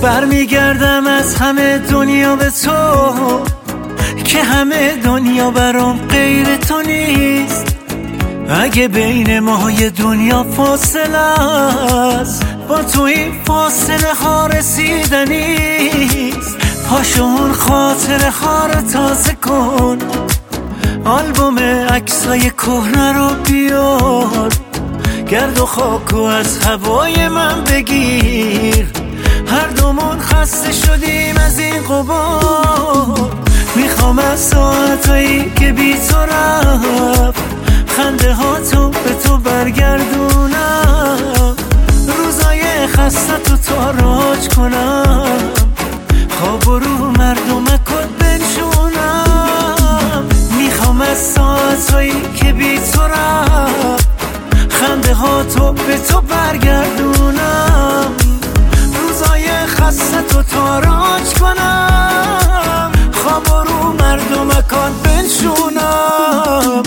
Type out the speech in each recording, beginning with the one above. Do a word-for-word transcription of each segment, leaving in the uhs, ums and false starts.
برمیگردم از همه دنیا به تو که همه دنیا برام غیر تو نیست. اگه بین ما یه دنیا فاصله است، با تو این فاصله ها رسیدنیست. پاشو اون خاطره ها رو تازه کن، آلبوم عکسای کهنه رو بیار، گرد و خاکو از هوای من بگیر. هر دومون خسته شدیم از این غبار. میخوام از ساعتایی که بی تو رفت خنده ها تو به تو برگردونم، روزای خسته تو تاراج کنم، خواب و رو مردمکت بنشونم. میخوام از ساعتایی که بی تو رفت خنده ها تو به تو برگردونم، روزای خسته تو تاراج کنم، خواب و رو مردمکت بنشونم.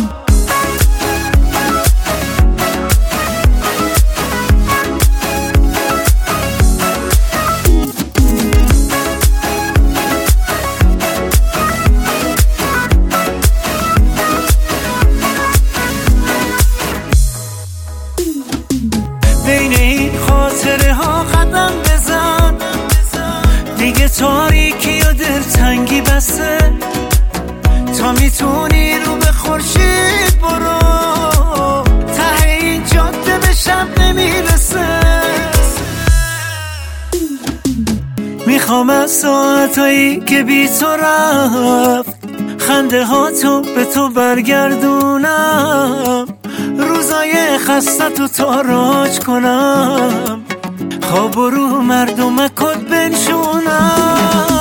بین این خاطره ها قدم بزن، دیگه تاریکی و دلتنگی بسه. تا میتونی رو به خورشید برو، ته این جاده به شب نمیرسه. میخوام از ساعتایی که بی تو رفت خنده ها تو به تو برگردونم، روزای خسته تو تاراج کنم، خواب و رو مردمکت بنشونم.